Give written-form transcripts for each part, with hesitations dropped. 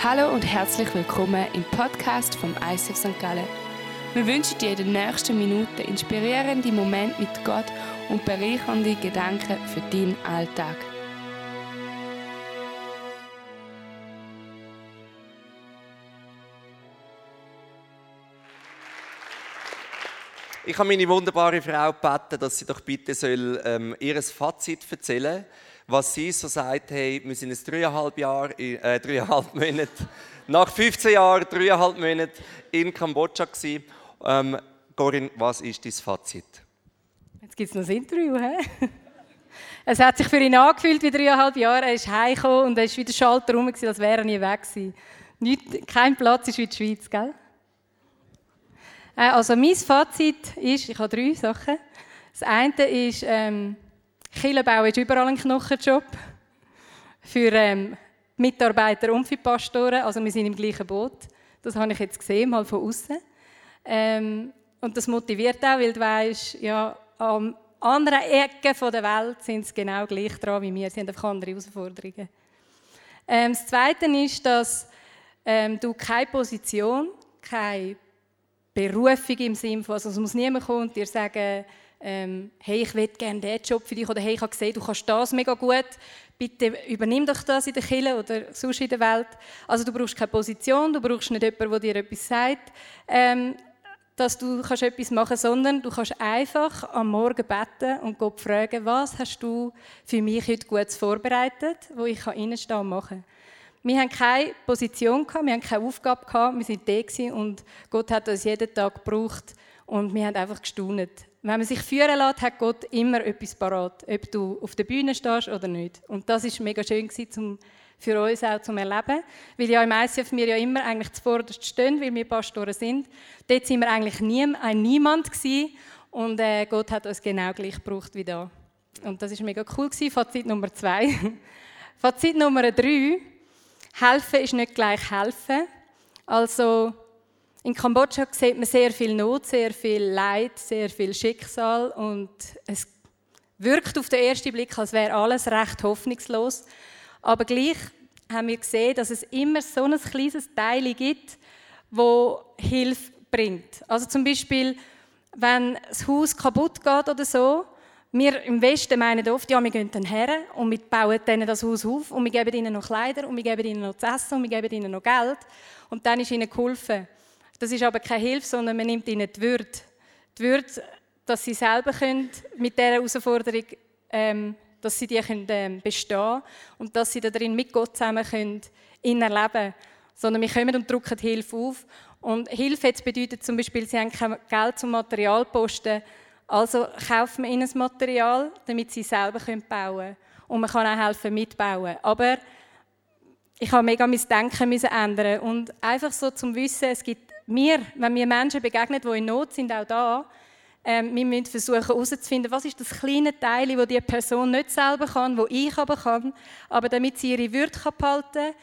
Hallo und herzlich willkommen im Podcast vom ICF St. Gallen. Wir wünschen dir in den nächsten Minuten inspirierende Momente mit Gott und bereichernde Gedanken für deinen Alltag. Ich habe meine wunderbare Frau gebeten, dass sie doch bitte ihr Fazit erzählen soll, was sie so sagt, hey, wir sind jetzt 3,5 Monate, nach 15 Jahren, 3,5 Monate in Kambodscha gewesen. Corinne, was ist dein Fazit? Jetzt gibt es noch ein Interview, hä? Es hat sich für ihn angefühlt wie 3,5 Jahre. Er ist heimgekommen und er war wie der Schalter rum, als wäre er nie weg gewesen. Kein Platz ist wie die Schweiz, gell? Also mein Fazit ist, ich habe 3 Sachen. Das eine ist, Kirchenbau ist überall ein Knochenjob. Für Mitarbeiter und für Pastoren. Also wir sind im gleichen Boot. Das habe ich jetzt gesehen, mal von außen. Und das motiviert auch, weil du weisst, ja, an anderen Ecken der Welt sind sie genau gleich dran wie wir. Sie haben einfach andere Herausforderungen. Das Zweite ist, dass du keine Position, keine Berufung im Sinne von, also es muss niemand kommen und dir sagen, hey, ich will gerne diesen Job für dich oder hey, ich habe gesehen, du kannst das mega gut, bitte übernimm doch das in der Kirche oder sonst in der Welt. Also du brauchst keine Position, du brauchst nicht jemanden, der dir etwas sagt, dass du kannst etwas machen kannst, sondern du kannst einfach am Morgen beten und Gott fragen, was hast du für mich heute Gutes vorbereitet, wo ich reinstehen und machen kann. Wir hatten keine Position, wir hatten keine Aufgabe, wir waren da und Gott hat uns jeden Tag gebraucht und wir haben einfach gestaunt. Wenn man sich führen lässt, hat Gott immer etwas parat, ob du auf der Bühne stehst oder nicht. Und das war mega schön für uns auch zum Erleben, weil ja im ICF wir ja immer eigentlich zuvorderst stehen, weil wir Pastoren sind. Dort waren wir eigentlich niemand gewesen und Gott hat uns genau gleich gebraucht wie da. Und das war mega cool. Fazit Nummer 2. Fazit Nummer 3. Helfen ist nicht gleich helfen. Also in Kambodscha sieht man sehr viel Not, sehr viel Leid, sehr viel Schicksal und es wirkt auf den ersten Blick, als wäre alles recht hoffnungslos. Aber gleich haben wir gesehen, dass es immer so ein kleines Teil gibt, das Hilfe bringt. Also zum Beispiel, wenn das Haus kaputt geht oder so, wir im Westen meinen oft, ja, wir gehen dann her und wir bauen denen das Haus auf und wir geben ihnen noch Kleider und wir geben ihnen noch zu essen und wir geben ihnen noch Geld und dann ist ihnen geholfen. Das ist aber keine Hilfe, sondern man nimmt ihnen die Würde. Die Würde, dass sie selber können mit dieser Herausforderung, dass sie die können, bestehen und dass sie darin mit Gott zusammen können erleben. Sondern wir kommen und drücken die Hilfe auf. Und Hilfe jetzt bedeutet zum Beispiel, sie haben kein Geld zum Materialposten. Also kaufen wir ihnen das Material, damit sie selber bauen können. Und man kann auch helfen, mitbauen. Aber ich habe mega mein Denken ändern. Und einfach so zum Wissen, es gibt wenn wir Menschen begegnen, die in Not sind, auch da, wir müssen versuchen herauszufinden, was ist das kleine Teil, das die Person nicht selber kann, das ich aber kann, aber damit sie ihre Würde behalten kann,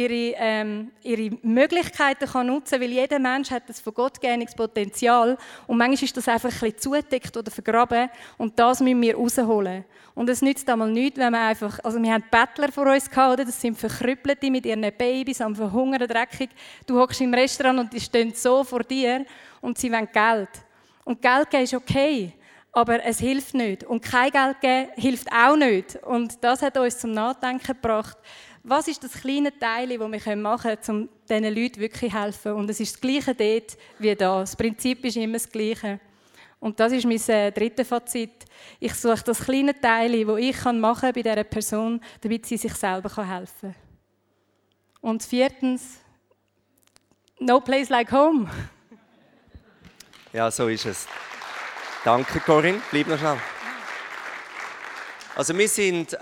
ihre Möglichkeiten kann nutzen kann, weil jeder Mensch hat das von Gott gegebenes Potenzial und manchmal ist das einfach ein bisschen zugedeckt oder vergraben und das müssen wir rausholen. Und es nützt einmal nichts, wenn man einfach, also wir hatten Bettler vor uns gehabt, oder? Das sind Verkrüppelte mit ihren Babys, am Verhungern, dreckig. Du hockst im Restaurant und die stehen so vor dir und sie wollen Geld. Und Geld geben ist okay, aber es hilft nicht. Und kein Geld geben hilft auch nicht. Und das hat uns zum Nachdenken gebracht. Was ist das kleine Teil, das wir machen können, um diesen Leuten wirklich zu helfen? Und es ist das Gleiche dort wie da. Das Prinzip ist immer das Gleiche. Und das ist mein drittes Fazit. Ich suche das kleine Teil, das ich machen kann bei dieser Person, damit sie sich selber helfen kann. Und 4. No place like home. Ja, so ist es. Danke, Corinne. Bleib noch schnell. Also wir sind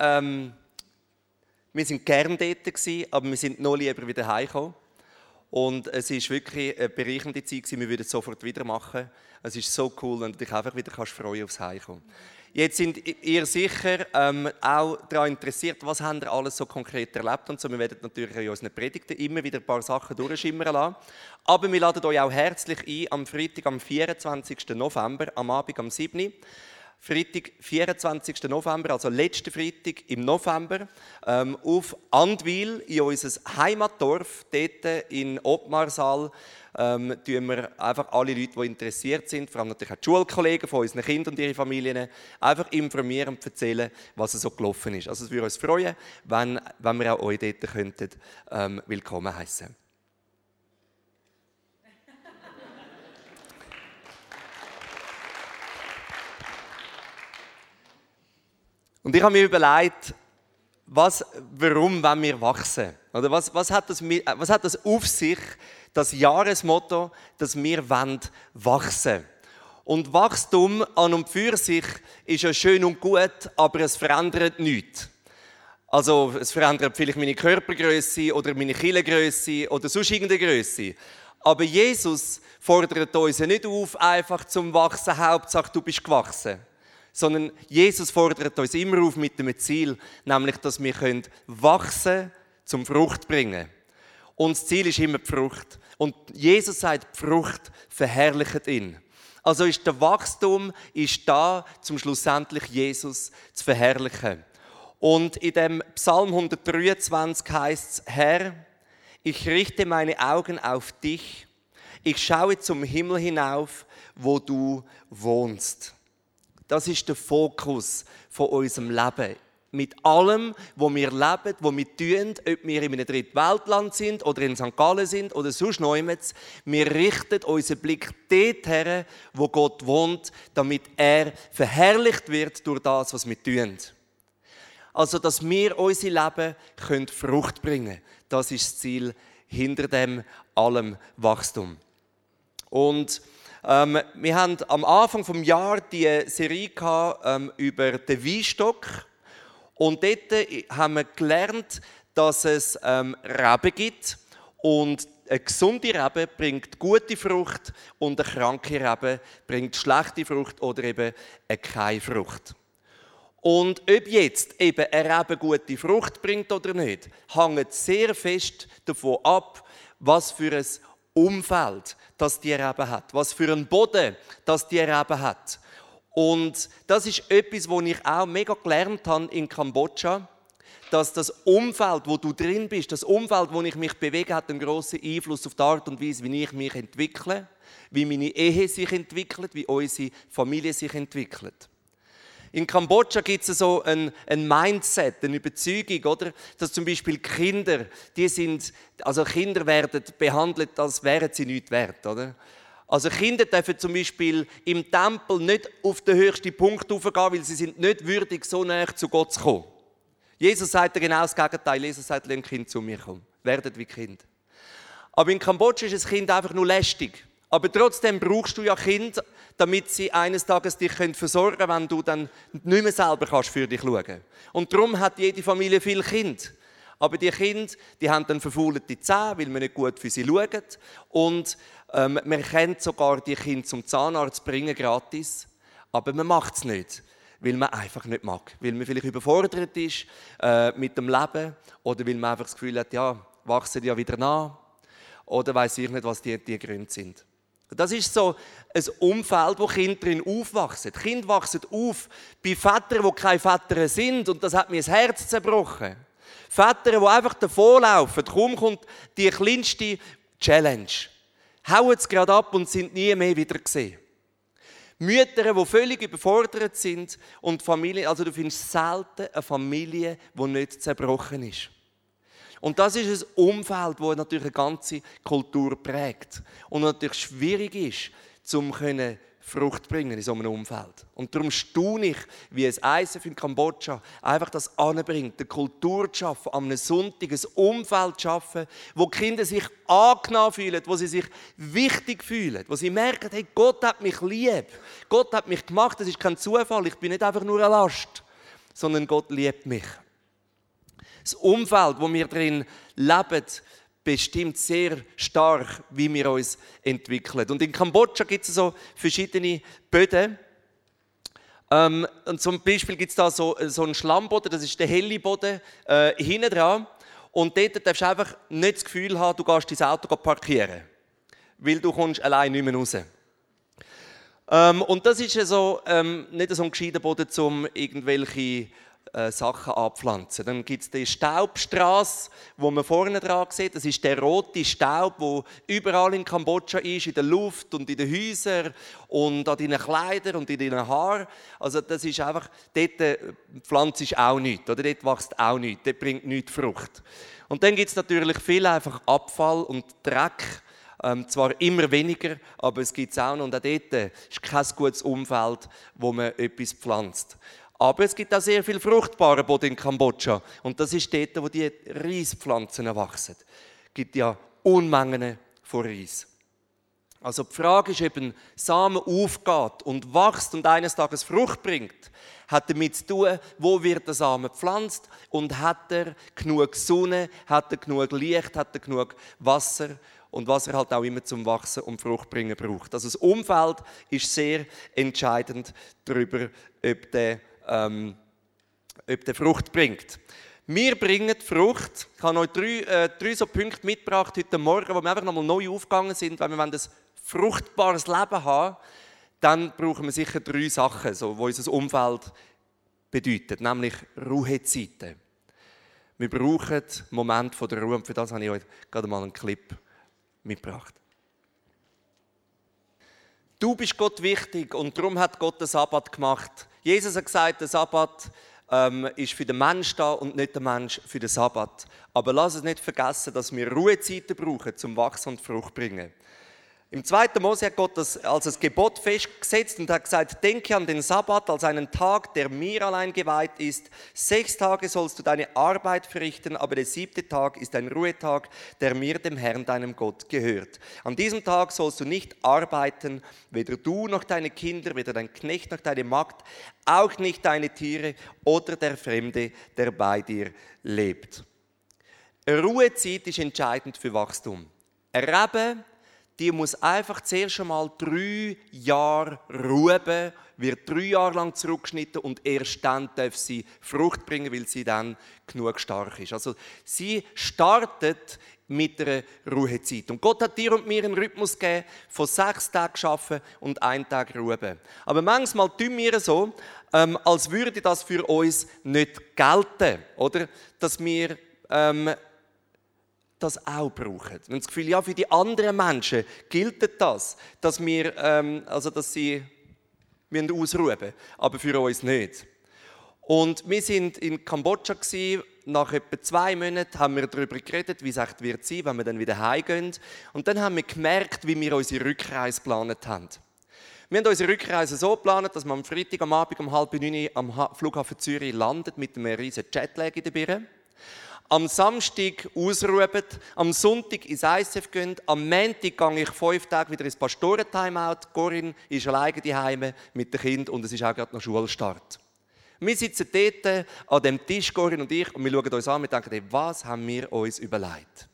gern dort, aber wir sind noch lieber wieder heimgekommen. Und es war wirklich eine bereichernde Zeit. Wir würden es sofort wieder machen. Es ist so cool, wenn du dich einfach wieder freuen aufs Heimkommen. Jetzt sind ihr sicher auch daran interessiert, was habt ihr alles so konkret erlebt und so. Wir werden natürlich in unseren Predigten immer wieder ein paar Sachen durchschimmern lassen. Aber wir laden euch auch herzlich ein, am Freitag, am 24. November, am Abend, am 7. Freitag, 24. November, also letzten Freitag im November, auf Andwil, in unser Heimatdorf, dort in Ottmarsal, tun wir einfach alle Leute, die interessiert sind, vor allem natürlich auch die Schulkollegen von unseren Kindern und ihren Familien, einfach informieren und erzählen, was so gelaufen ist. Also es würde uns freuen, wenn wir auch euch dort könnten, willkommen heißen. Und ich habe mir überlegt, warum wollen wir wachsen? Oder was hat das auf sich, das Jahresmotto, dass wir wachsen wollen? Und Wachstum an und für sich ist ja schön und gut, aber es verändert nichts. Also es verändert vielleicht meine Körpergröße oder meine Kielengröße oder sonst irgendeine Größe. Aber Jesus fordert uns ja nicht auf, einfach zum Wachsen, Hauptsache du bist gewachsen. Sondern Jesus fordert uns immer auf mit dem Ziel, nämlich, dass wir wachsen können, zum Frucht bringen. Und das Ziel ist immer die Frucht. Und Jesus sagt, die Frucht verherrlicht ihn. Also ist der Wachstum da, um schlussendlich Jesus zu verherrlichen. Und in dem Psalm 123 heißt es, Herr, ich richte meine Augen auf dich, ich schaue zum Himmel hinauf, wo du wohnst. Das ist der Fokus von unserem Leben. Mit allem, was wir leben, was wir tun, ob wir in einem Drittweltland sind oder in St. Gallen sind oder sonst nirgends, wir richten unseren Blick dorthin, wo Gott wohnt, damit er verherrlicht wird durch das, was wir tun. Also, dass wir unser Leben Frucht bringen können. Das ist das Ziel hinter dem allem Wachstum. Und wir haben am Anfang des Jahres die Serie über den Weinstock. Und dort haben wir gelernt, dass es Reben gibt. Und eine gesunde Rebe bringt gute Frucht und eine kranke Rebe bringt schlechte Frucht oder eben keine Frucht. Und ob jetzt eben eine Rebe gute Frucht bringt oder nicht, hängt sehr fest davon ab, was für ein Umfeld das die Rebe hat, was für einen Boden das die Rebe hat. Und das ist etwas, was ich auch mega gelernt habe in Kambodscha, dass das Umfeld, wo du drin bist, das Umfeld, wo ich mich bewege, hat einen grossen Einfluss auf die Art und Weise, wie ich mich entwickle, wie meine Ehe sich entwickelt, wie unsere Familie sich entwickelt. In Kambodscha gibt es so ein Mindset, eine Überzeugung, oder? Dass zum Beispiel Kinder, Kinder werden behandelt, als wären sie nichts wert, oder? Also Kinder dürfen zum Beispiel im Tempel nicht auf den höchsten Punkt raufgehen, weil sie sind nicht würdig, so näher zu Gott zu kommen. Jesus sagt ja genau das Gegenteil. Jesus sagt, lasst Kind zu mir kommen. Werdet wie Kind. Aber in Kambodscha ist ein Kind einfach nur lästig. Aber trotzdem brauchst du ja Kinder, damit sie eines Tages dich versorgen können, wenn du dann nicht mehr selber kannst für dich schauen kannst. Und darum hat jede Familie viele Kinder. Aber die Kinder, die haben dann verfaulte Zähne, weil man nicht gut für sie schaut. Und man kann sogar die Kinder zum Zahnarzt bringen, gratis. Aber man macht es nicht, weil man einfach nicht mag. Weil man vielleicht überfordert ist mit dem Leben. Oder weil man einfach das Gefühl hat, ja, wachsen ja wieder nach. Oder weiss ich nicht, was die Gründe sind. Das ist so ein Umfeld, wo Kinder drin aufwachsen. Die Kinder wachsen auf bei Vätern, die keine Väter sind. Und das hat mir das Herz zerbrochen. Väter, die einfach davonlaufen. Kaum kommt die kleinste Challenge. Hauen es gerade ab und sind nie mehr wieder gesehen. Mütter, die völlig überfordert sind. Und Familien, also du findest selten eine Familie, die nicht zerbrochen ist. Und das ist ein Umfeld, das natürlich eine ganze Kultur prägt. Und natürlich schwierig ist, um Frucht zu bringen in so einem Umfeld. Und darum staune ich, wie es ISF in Kambodscha einfach das anbringt, eine Kultur zu schaffen, an einem Sonntag ein Umfeld zu schaffen, wo die Kinder sich angenommen fühlen, wo sie sich wichtig fühlen, wo sie merken, hey, Gott hat mich lieb, Gott hat mich gemacht, das ist kein Zufall, ich bin nicht einfach nur eine Last, sondern Gott liebt mich. Das Umfeld, wo wir drin leben, bestimmt sehr stark, wie wir uns entwickeln. Und in Kambodscha gibt es so verschiedene Böden. Und zum Beispiel gibt es da so einen Schlammboden, das ist der helle Boden hinten dran. Und dort darfst du einfach nicht das Gefühl haben, du gehst dein Auto parkieren. Weil du kommst allein nicht mehr raus. Und das ist so, nicht so ein gescheiter Boden, um irgendwelche Sachen anpflanzen. Dann gibt es die Staubstrasse, wo man vorne dran sieht. Das ist der rote Staub, der überall in Kambodscha ist, in der Luft und in den Häusern und an deinen Kleidern und in deinen Haaren. Also das ist einfach, dort pflanzt ist auch nichts, oder? Dort wächst auch nichts, dort bringt nichts Frucht. Und dann gibt es natürlich viel einfach Abfall und Dreck. Zwar immer weniger, aber es gibt es auch noch. Und auch dort ist kein gutes Umfeld, wo man etwas pflanzt. Aber es gibt auch sehr viel fruchtbaren Boden in Kambodscha. Und das ist dort, wo die Reispflanzen wachsen. Es gibt ja Unmengen von Reis. Also die Frage ist, ob ein Samen aufgeht und wächst und eines Tages Frucht bringt, hat damit zu tun, wo wird der Samen gepflanzt und hat er genug Sonne, hat er genug Licht, hat er genug Wasser und was er halt auch immer zum Wachsen und Frucht bringen braucht. Also das Umfeld ist sehr entscheidend darüber, ob der Frucht bringt. Wir bringen Frucht. Ich habe euch drei so Punkte mitgebracht heute Morgen, wo wir einfach nochmal neu aufgegangen sind. Wenn wir ein fruchtbares Leben haben, dann brauchen wir sicher 3 Sachen, so, die unser Umfeld bedeutet, nämlich Ruhezeiten. Wir brauchen einen Moment der Ruhe und für das habe ich euch gerade mal einen Clip mitgebracht. Du bist Gott wichtig und darum hat Gott den Sabbat gemacht. Jesus hat gesagt, der Sabbat ist für den Menschen da und nicht der Mensch für den Sabbat. Aber lass uns nicht vergessen, dass wir Ruhezeiten brauchen, zum Wachsen und Frucht bringen. Im 2. Mose hat Gott das als ein Gebot festgesetzt und hat gesagt, denke an den Sabbat als einen Tag, der mir allein geweiht ist. 6 Tage sollst du deine Arbeit verrichten, aber der 7. Tag ist ein Ruhetag, der mir, dem Herrn, deinem Gott, gehört. An diesem Tag sollst du nicht arbeiten, weder du noch deine Kinder, weder dein Knecht noch deine Magd, auch nicht deine Tiere oder der Fremde, der bei dir lebt. Eine Ruhezeit ist entscheidend für Wachstum. Eine Rebe, die muss einfach zuerst einmal 3 Jahre ruhen, wird 3 Jahre lang zurückgeschnitten und erst dann darf sie Frucht bringen, weil sie dann genug stark ist. Also sie startet mit einer Ruhezeit. Und Gott hat dir und mir einen Rhythmus gegeben, von 6 Tagen arbeiten und 1 Tag ruhen. Aber manchmal tun wir so, als würde das für uns nicht gelten, oder? Dass wir das auch brauchen. Wir haben das Gefühl, ja, für die anderen Menschen gilt das, dass wir, dass sie ausruhen, aber für uns nicht. Und wir sind in Kambodscha gewesen. Nach etwa 2 Monaten haben wir darüber geredet, wie es echt wird sein, wenn wir dann wieder heimgehen. Und dann haben wir gemerkt, wie wir unsere Rückreise geplant haben. Wir haben unsere Rückreise so geplant, dass wir am Freitag am Abend um 8:30 am Flughafen Zürich landet mit einem riesen Jetlag in der Birne. Am Samstag ausruhen, am Sonntag ins ISF gehen, am Montag gehe ich 5 Tage wieder ins Pastoren-Timeout. Corinne ist alleine daheim mit dem Kind und es ist auch gerade noch Schulstart. Wir sitzen dort an dem Tisch, Corinne und ich, und wir schauen uns an und denken, was haben wir uns überlegt?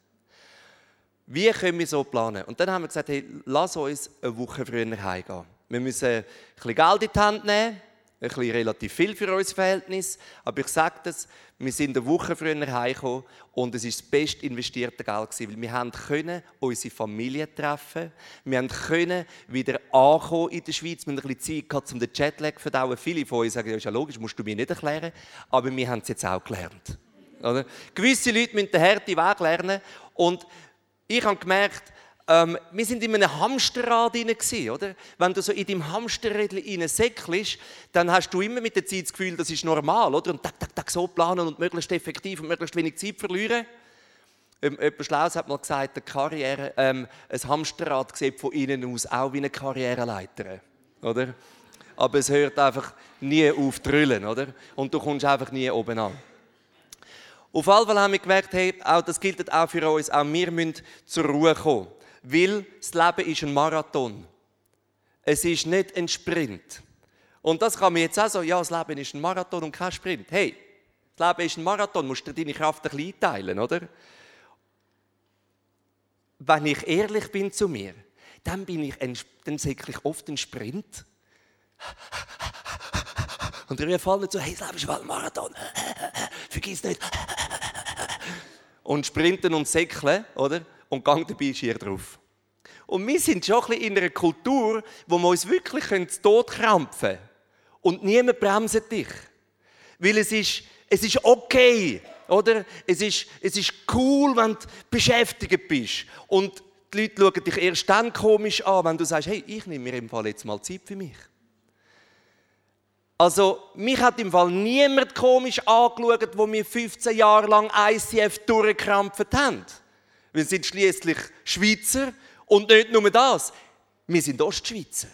Wie können wir so planen? Und dann haben wir gesagt, hey, lass uns eine Woche früher heimgehen. Wir müssen ein bisschen Geld in die Hand nehmen, ein bisschen relativ viel für unser Verhältnis, aber ich sage das, wir sind eine Woche früher heimgekommen und es war das best investierte Geld gewesen, weil wir können unsere Familie treffen, wir können wieder ankommen in der Schweiz, wir haben ein bisschen Zeit gehabt, um den Jetlag zu verdauen. Viele von uns sagen, das ist ja logisch, musst du mir nicht erklären, aber wir haben es jetzt auch gelernt. Oder? Gewisse Leute müssen den harten Weg lernen und ich habe gemerkt, wir sind in einem Hamsterrad drin, oder? Wenn du so in deinem Hamsterrädchen reinsäckelst, dann hast du immer mit der Zeit das Gefühl, das ist normal, oder? Und tak, so planen und möglichst effektiv und möglichst wenig Zeit verlieren. Jemand Schlaues hat mal gesagt, eine Karriere, ein Hamsterrad sieht von innen aus auch wie eine Karriereleiter, oder? Aber es hört einfach nie auf zu rollen, oder? Und du kommst einfach nie oben an. Auf jeden Fall haben wir gemerkt, hey, auch das gilt auch für uns, auch wir müssen zur Ruhe kommen. Weil das Leben ist ein Marathon. Es ist nicht ein Sprint. Und das kann man jetzt auch so, ja, das Leben ist ein Marathon und kein Sprint. Hey, das Leben ist ein Marathon, musst du deine Kraft ein bisschen einteilen, oder? Wenn ich ehrlich bin zu mir, dann säckle ich oft einen Sprint. Und wir fallen nicht so, hey, das Leben ist ein Marathon. Vergiss nicht. Und sprinten und säckeln, oder? Und Gang dabei ist hier drauf. Und wir sind schon ein bisschen in einer Kultur, wo wir uns wirklich zu Tod krampfen können. Und niemand bremst dich. Weil es ist okay, oder? Es ist cool, wenn du beschäftigt bist. Und die Leute schauen dich erst dann komisch an, wenn du sagst, hey, ich nehme mir im Fall jetzt mal Zeit für mich. Also, mich hat im Fall niemand komisch angeschaut, wo wir 15 Jahre lang ICF durchgekrampft haben. Wir sind schliesslich Schweizer und nicht nur das. Wir sind Ostschweizer.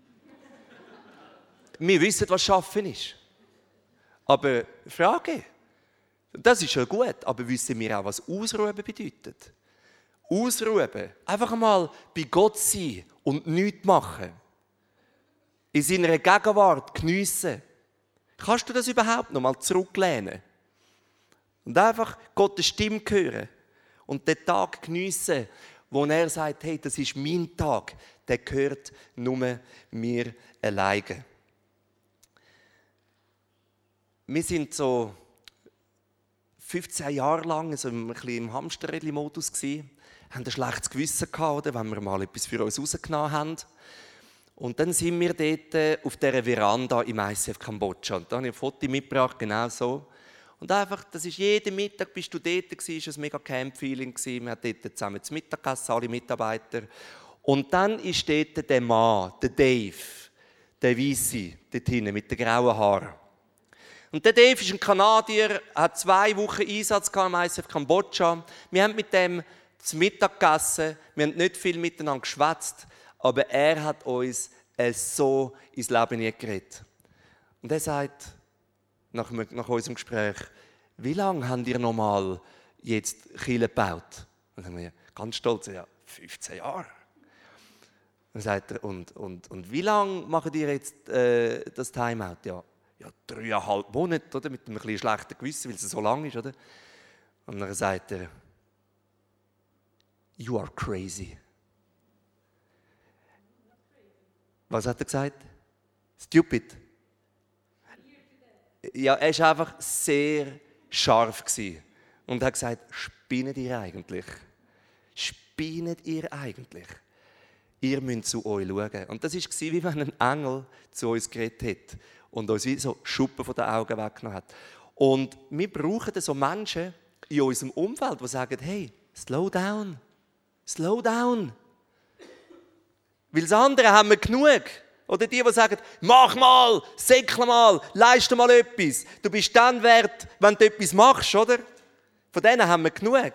Wir wissen, was Schaffen ist. Aber Frage, das ist schon gut, aber wissen wir auch, was Ausruhen bedeutet? Ausruhen, einfach mal bei Gott sein und nichts machen. In seiner Gegenwart geniessen. Kannst du das überhaupt noch mal zurücklehnen? Und einfach Gottes Stimme hören und den Tag geniessen, wo er sagt, hey, das ist mein Tag, der gehört nur mir alleine. Wir sind so 15 Jahre lang so ein bisschen im Hamsterrädchen-Modus gewesen, haben ein schlechtes Gewissen gehabt, oder, wenn wir mal etwas für uns rausgenommen haben. Und dann sind wir dort auf dieser Veranda im ICF Kambodscha. Und da habe ich ein Foto mitgebracht, genau so. Und einfach, das ist jeden Mittag, bist du dort gewesen, es war ein mega Camp-Feeling. Wir haben dort zusammen zu Mittag gegessen, alle Mitarbeiter. Und dann ist dort der Mann, der Dave, der Weisse, dort hinten mit den grauen Haaren. Und der Dave ist ein Kanadier, hat 2 Wochen Einsatz im ICF Kambodscha. Wir haben mit dem zu Mittag gegessen, wir haben nicht viel miteinander geschwätzt, aber er hat uns so ins Leben geredet. Und er sagt, nach unserem Gespräch, wie lange habt ihr noch mal jetzt Kirche gebaut? Und dann sagen wir, ganz stolz, ja, 15 Jahre. Dann sagt er, und wie lange macht ihr jetzt das Timeout? Ja, 3,5 Monate, oder? Mit einem bisschen schlechten Gewissen, weil es so lang ist, oder? Und dann sagt er, you are crazy. Was hat er gesagt? Stupid. Ja, er war einfach sehr scharf und hat gesagt, spinnet ihr eigentlich? Spinnet ihr eigentlich? Ihr müsst zu euch schauen. Und das war, wie wenn ein Engel zu uns geredet hat und uns wie so Schuppen von den Augen weggenommen hat. Und wir brauchen so Menschen in unserem Umfeld, die sagen, hey, slow down. Slow down. Weil das andere haben wir genug. Oder die sagen, mach mal, säckle mal, leiste mal etwas. Du bist dann wert, wenn du etwas machst, oder? Von denen haben wir genug.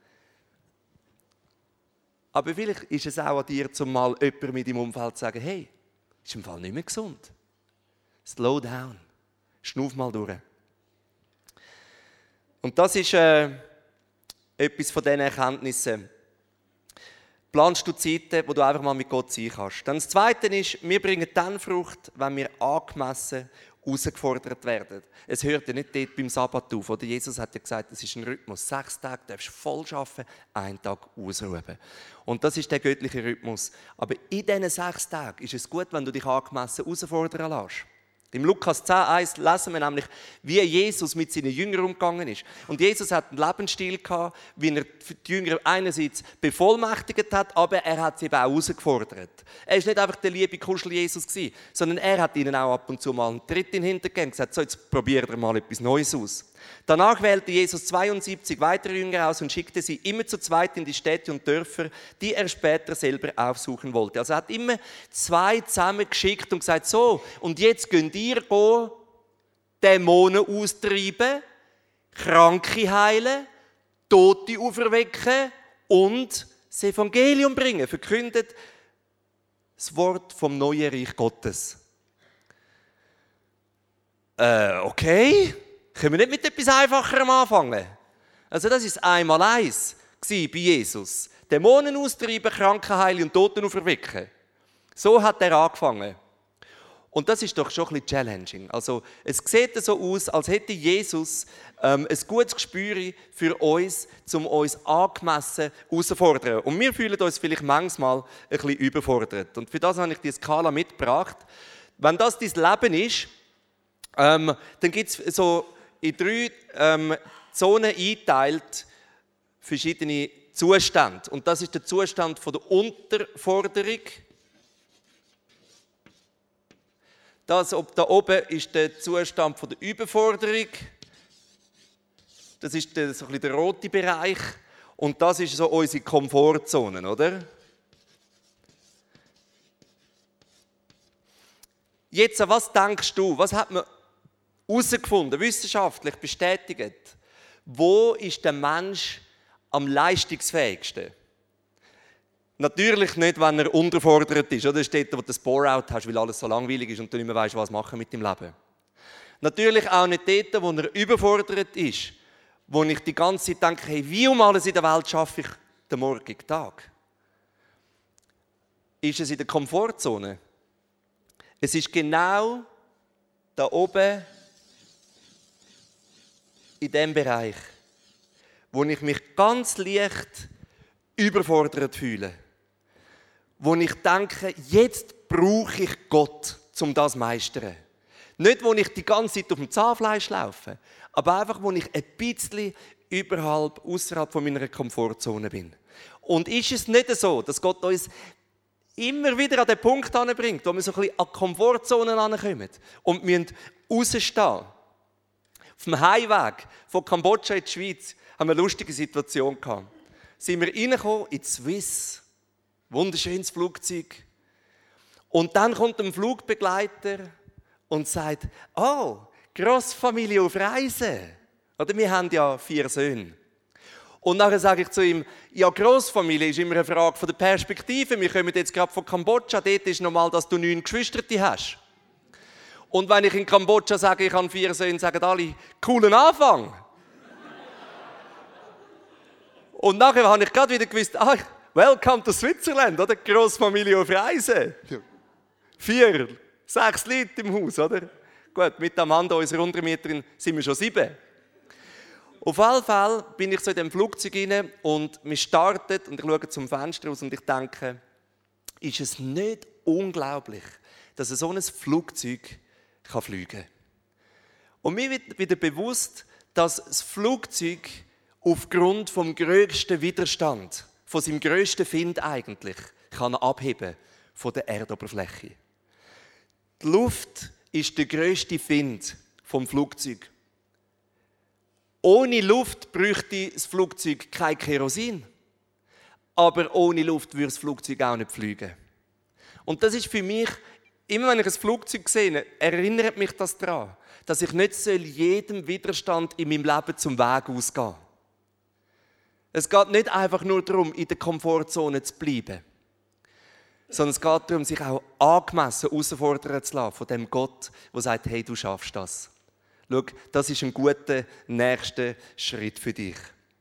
Aber vielleicht ist es auch an dir, zum mal jemandem mit deinem Umfeld zu sagen, hey, ist im Fall nicht mehr gesund. Slow down. Schnuff mal durch. Und das ist etwas von diesen Erkenntnissen. Planst du Zeiten, wo du einfach mal mit Gott sein kannst. Dann das Zweite ist, wir bringen dann Frucht, wenn wir angemessen herausgefordert werden. Es hört ja nicht dort beim Sabbat auf. Oder? Jesus hat ja gesagt, es ist ein Rhythmus. 6 Tage darfst du voll arbeiten, 1 Tag ausruhen. Und das ist der göttliche Rhythmus. Aber in diesen 6 Tagen ist es gut, wenn du dich angemessen herausfordern lässt. Im Lukas 10,1 lesen wir nämlich, wie Jesus mit seinen Jüngern umgegangen ist. Und Jesus hat einen Lebensstil gehabt, wie er die Jünger einerseits bevollmächtigt hat, aber er hat sie eben auch herausgefordert. Er war nicht einfach der liebe Kuschel-Jesus, sondern er hat ihnen auch ab und zu mal einen Tritt in den Hintern gegeben und gesagt, so, jetzt probiert ihr mal etwas Neues aus. Danach wählte Jesus 72 weitere Jünger aus und schickte sie immer zu zweit in die Städte und Dörfer, die er später selber aufsuchen wollte. Also er hat immer 2 zusammen geschickt und gesagt, so, und jetzt könnt ihr Dämonen austreiben, Kranke heilen, Tote auferwecken und das Evangelium bringen. Verkündet das Wort vom neuen Reich Gottes. Okay. Können wir nicht mit etwas Einfacherem anfangen? Also das ist einmal eins bei Jesus. Dämonen austreiben, Kranken heilen und Toten auferwecken. So hat er angefangen. Und das ist doch schon ein bisschen challenging. Also es sieht so aus, als hätte Jesus ein gutes Gespür für uns, um uns angemessen herauszufordern. Und wir fühlen uns vielleicht manchmal ein bisschen überfordert. Und für das habe ich die Skala mitgebracht. Wenn das dein Leben ist, dann gibt es so in 3 Zonen eingeteilt verschiedene Zustände. Und das ist der Zustand von der Unterforderung. Das da oben ist der Zustand von der Überforderung. Das ist so ein bisschen der rote Bereich. Und das ist so unsere Komfortzone, oder? Jetzt, was denkst du, was hat man herausgefunden, wissenschaftlich bestätigt? Wo ist der Mensch am leistungsfähigsten? Natürlich nicht, wenn er unterfordert ist. Oder? Das ist dort, wo du das Bore-out hast, weil alles so langweilig ist und du nicht mehr weißt, was machen mit dem Leben. Natürlich auch nicht dort, wo er überfordert ist, wo ich die ganze Zeit denke, hey, wie um alles in der Welt schaffe ich den morgigen Tag? Ist es in der Komfortzone? Es ist genau da oben in diesem Bereich, wo ich mich ganz leicht überfordert fühle. Wo ich denke, jetzt brauche ich Gott, um das zu meistern. Nicht, wo ich die ganze Zeit auf dem Zahnfleisch laufe, aber einfach, wo ich ein bisschen außerhalb von meiner Komfortzone bin. Und ist es nicht so, dass Gott uns immer wieder an den Punkt anbringt, wo wir so ein bisschen an die Komfortzone herankommen und müssen rausstehen. Auf dem Heimweg von Kambodscha in die Schweiz haben wir eine lustige Situation gehabt. Sind wir reingekommen in die Swiss, wunderschönes Flugzeug. Und dann kommt ein Flugbegleiter und sagt, oh, Grossfamilie auf Reise. Oder wir haben ja 4 Söhne. Und nachher sage ich zu ihm, ja, Grossfamilie ist immer eine Frage von der Perspektive. Wir kommen jetzt gerade von Kambodscha, dort ist normal, dass du 9 Geschwister hast. Und wenn ich in Kambodscha sage, ich habe 4 Söhne, sagen alle, coolen Anfang. Und nachher habe ich gerade wieder gewusst, welcome to Switzerland, oder? Grossfamilie auf Reise. 4, 6 Leute im Haus, oder? Gut, mit Amanda, unserer Untermieterin, sind wir schon 7. Auf jeden Fall bin ich so in dem Flugzeug rein und wir starten und ich schaue zum Fenster raus und ich denke, ist es nicht unglaublich, dass so ein Flugzeug fliegen kann? Und mir wird wieder bewusst, dass das Flugzeug aufgrund vom grössten Widerstand, von seinem grössten Find eigentlich, kann abheben von der Erdoberfläche. Die Luft ist der grösste Find vom Flugzeug. Ohne Luft bräuchte das Flugzeug kein Kerosin. Aber ohne Luft würde das Flugzeug auch nicht fliegen. Und das ist für mich, immer wenn ich ein Flugzeug sehe, erinnert mich das daran, dass ich nicht jedem Widerstand in meinem Leben zum Weg ausgehen. Es geht nicht einfach nur darum, in der Komfortzone zu bleiben, sondern es geht darum, sich auch angemessen herausfordern zu lassen von dem Gott, der sagt, hey, du schaffst das. Schau, das ist ein guter nächster Schritt für dich.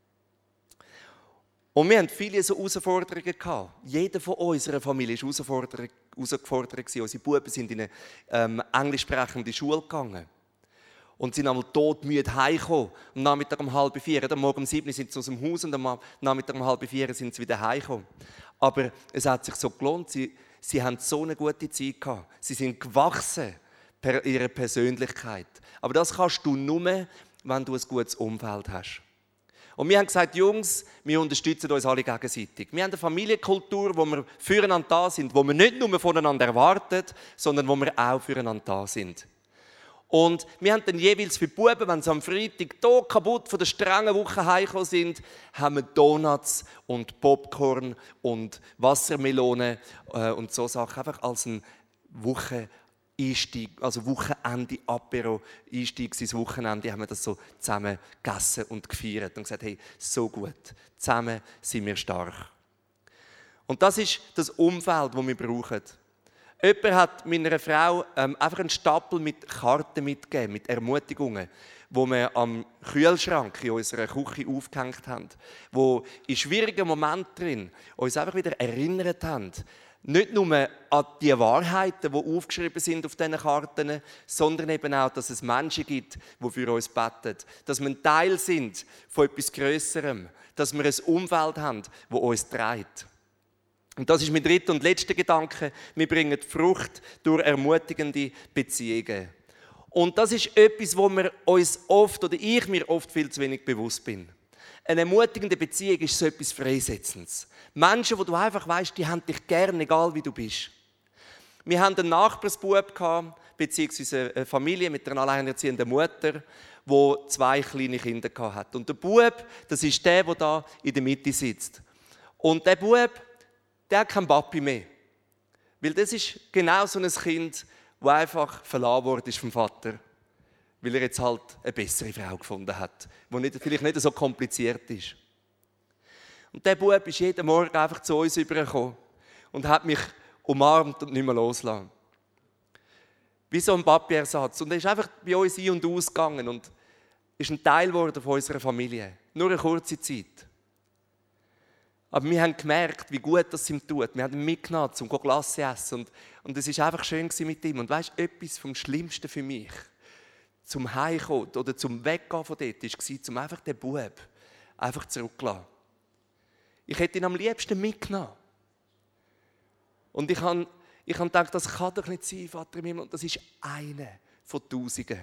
Und wir hatten viele so Herausforderungen gehabt. Jeder von unserer Familie war herausgefordert. Unsere Buben sind in eine englischsprechende Schule gegangen. Und sind einmal todmüde heimgekommen. Am Nachmittag um 3:30. Am Morgen um 7 sind sie aus dem Haus und am Nachmittag um 3:30 sind sie wieder heimgekommen. Aber es hat sich so gelohnt. Sie haben so eine gute Zeit gehabt. Sie sind gewachsen per ihrer Persönlichkeit. Aber das kannst du nur, wenn du ein gutes Umfeld hast. Und wir haben gesagt, Jungs, wir unterstützen uns alle gegenseitig. Wir haben eine Familienkultur, wo wir füreinander da sind, wo wir nicht nur voneinander erwarten, sondern wo wir auch füreinander da sind. Und wir haben dann jeweils für die Buben, wenn sie am Freitag hier kaputt von der strengen Woche heimgekommen sind, haben wir Donuts und Popcorn und Wassermelonen und so Sachen. Einfach als ein Wocheneinstieg, also Wochenende, Apero, Einstieg ins Wochenende, haben wir das so zusammen gegessen und gefeiert und gesagt, hey, so gut, zusammen sind wir stark. Und das ist das Umfeld, das wir brauchen. Jemand hat meiner Frau einfach einen Stapel mit Karten mitgegeben, mit Ermutigungen, die wir am Kühlschrank in unserer Küche aufgehängt haben, die in schwierigen Momenten drin uns einfach wieder erinnert haben, nicht nur an die Wahrheiten, die aufgeschrieben sind auf diesen Karten, sondern eben auch, dass es Menschen gibt, die für uns beten, dass wir ein Teil sind von etwas Grösserem, dass wir ein Umfeld haben, das uns trägt. Und das ist mein dritter und letzter Gedanke. Wir bringen Frucht durch ermutigende Beziehungen. Und das ist etwas, wo wir uns oft, oder ich mir oft viel zu wenig bewusst bin. Eine ermutigende Beziehung ist so etwas Freisetzendes. Menschen, wo du einfach weißt, die haben dich gern, egal wie du bist. Wir hatten einen Nachbarsbub, beziehungsweise eine Familie mit einer alleinerziehenden Mutter, die 2 kleine Kinder hatte. Und der Bub, das ist der da in der Mitte sitzt. Und der Bub, der hat keinen Papi mehr. Weil das ist genau so ein Kind, das einfach verlassen worden ist vom Vater. Weil er jetzt halt eine bessere Frau gefunden hat, die vielleicht nicht so kompliziert ist. Und der Bub ist jeden Morgen einfach zu uns übergekommen und hat mich umarmt und nicht mehr losgelassen. Wie so ein Papi-Ersatz. Und er ist einfach bei uns ein- und ausgegangen und ist ein Teil geworden von unserer Familie. Nur eine kurze Zeit. Aber wir haben gemerkt, wie gut das ihm tut. Wir haben ihn mitgenommen, um Glas zu essen. Und es war einfach schön mit ihm. Und weißt du, etwas vom Schlimmsten für mich, zum Heimkommen oder zum Weggehen von dort, war, zum einfach den Bub einfach zurückzulassen. Ich hätte ihn am liebsten mitgenommen. Und ich habe gedacht, das kann doch nicht sein, Vater im Himmel. Und das ist einer von Tausenden.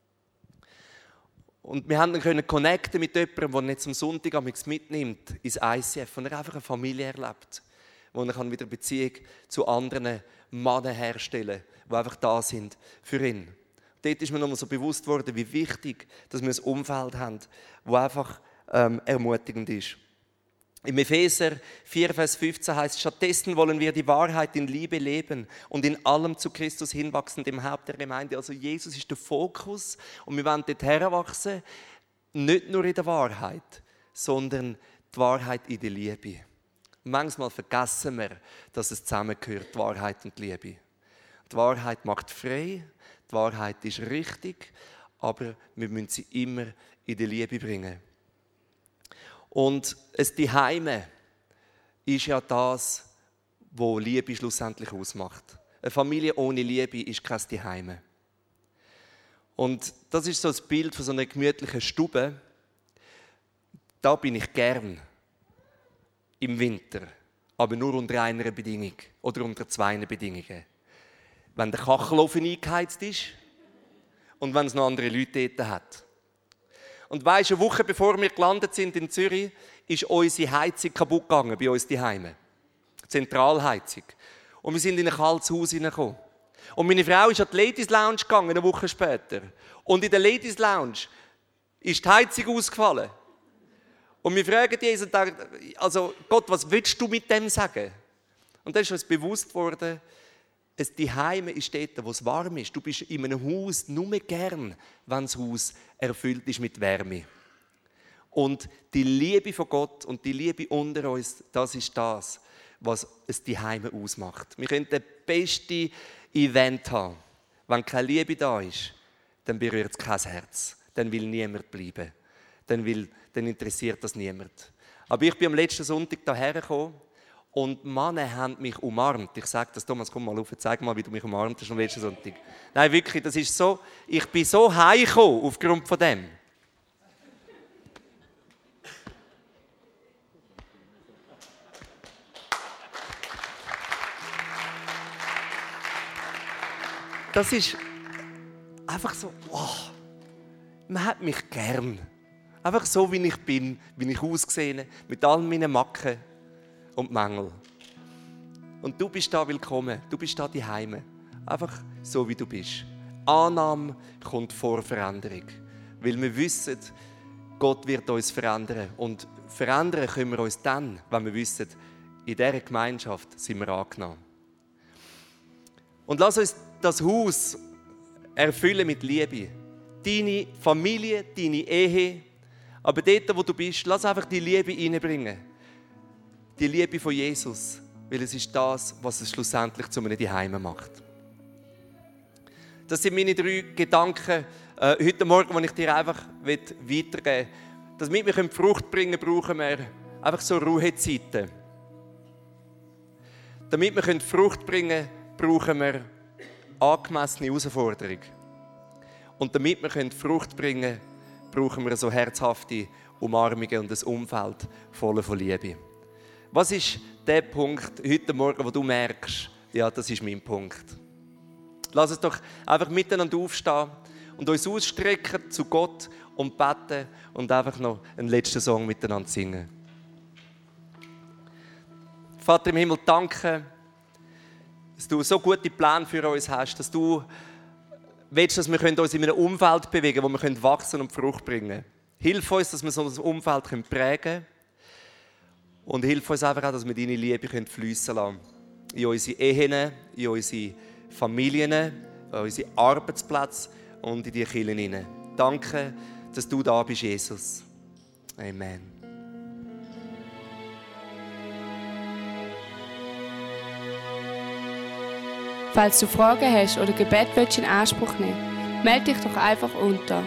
Und wir konnten dann connecten mit jemandem, der nicht zum Sonntag mitnimmt ins ICF, und er einfach eine Familie erlebt, wo er wieder eine Beziehung zu anderen Männern herstellen kann, die einfach da sind für ihn. Dort ist mir nochmal so bewusst worden, wie wichtig, dass wir ein Umfeld haben, das einfach ermutigend ist. Im Epheser 4, Vers 15 heißt: Stattdessen wollen wir die Wahrheit in Liebe leben und in allem zu Christus hinwachsen, dem Haupt der Gemeinde. Also Jesus ist der Fokus und wir wollen dort heranwachsen, nicht nur in der Wahrheit, sondern die Wahrheit in der Liebe. Und manchmal vergessen wir, dass es zusammengehört, die Wahrheit und die Liebe. Die Wahrheit macht frei, die Wahrheit ist richtig, aber wir müssen sie immer in die Liebe bringen. Und das Zuhause ist ja das, was Liebe schlussendlich ausmacht. Eine Familie ohne Liebe ist kein Zuhause. Und das ist so das Bild von so einer gemütlichen Stube. Da bin ich gern im Winter, aber nur unter einer Bedingung oder unter 2 Bedingungen. Wenn der Kachelofen eingeheizt ist und wenn es noch andere Leute dort hat. Und weisst, eine Woche bevor wir gelandet sind in Zürich, ist unsere Heizung kaputt gegangen bei uns daheim. Zentralheizung. Und wir sind in ein kaltes Haus hineingekommen. Und meine Frau ist an die Ladies Lounge gegangen, eine Woche später. Und in der Ladies Lounge ist die Heizung ausgefallen. Und wir fragen Jesus und denken, also Gott, was willst du mit dem sagen? Und dann ist uns bewusst worden, ein Zuhause ist dort, wo es warm ist. Du bist in einem Haus nur gern, wenn das Haus erfüllt ist mit Wärme. Und die Liebe von Gott und die Liebe unter uns, das ist das, was ein Zuhause ausmacht. Wir können das beste Event haben. Wenn keine Liebe da ist, dann berührt es kein Herz. Dann will niemand bleiben. Dann interessiert das niemand. Aber ich bin am letzten Sonntag hierher gekommen. Und die Männer haben mich umarmt. Ich sage das, Thomas, komm mal rauf, zeig mal, wie du mich umarmt hast am letzten Sonntag. Nein, wirklich, das ist so, ich bin so heimgekommen aufgrund von dem. Das ist einfach so, wow, man hat mich gern. Einfach so, wie ich bin, wie ich aussehe, mit all meinen Macken und Mängel. Und du bist da willkommen, du bist da daheim. Einfach so, wie du bist. Annahme kommt vor Veränderung. Weil wir wissen, Gott wird uns verändern. Und verändern können wir uns dann, wenn wir wissen, in dieser Gemeinschaft sind wir angenommen. Und lass uns das Haus erfüllen mit Liebe. Deine Familie, deine Ehe. Aber dort, wo du bist, lass einfach die Liebe reinbringen. Die Liebe von Jesus, weil es ist das, was es schlussendlich zu einem Zuhause macht. Das sind meine 3 Gedanken heute Morgen, die ich dir einfach weitergeben will. Damit wir Frucht bringen können, brauchen wir einfach so Ruhezeiten. Damit wir Frucht bringen können, brauchen wir angemessene Herausforderung. Und damit wir Frucht bringen können, brauchen wir so herzhafte Umarmungen und ein Umfeld voller von Liebe. Was ist der Punkt heute Morgen, wo du merkst, ja, das ist mein Punkt? Lass uns doch einfach miteinander aufstehen und uns ausstrecken zu Gott und beten und einfach noch einen letzten Song miteinander singen. Vater im Himmel, danke, dass du so gute Pläne für uns hast, dass du willst, dass wir uns in einem Umfeld bewegen können, wo wir wachsen und Frucht bringen können. Hilf uns, dass wir so ein Umfeld prägen können. Und hilf uns einfach auch, dass wir deine Liebe fliessen lassen können. In unsere Ehen, in unsere Familien, in unsere Arbeitsplätze und in die Kirchen hinein. Danke, dass du da bist, Jesus. Amen. Falls du Fragen hast oder Gebet in Anspruch nehmen willst, melde dich doch einfach unter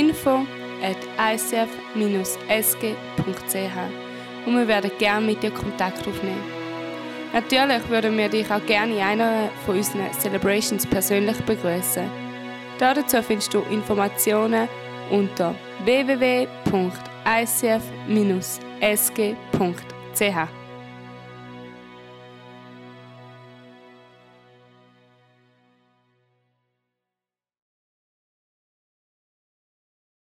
info@icf-sg.ch und wir werden gerne mit dir Kontakt aufnehmen. Natürlich würden wir dich auch gerne in einer von unseren Celebrations persönlich begrüßen. Dazu findest du Informationen unter www.icf-sg.ch.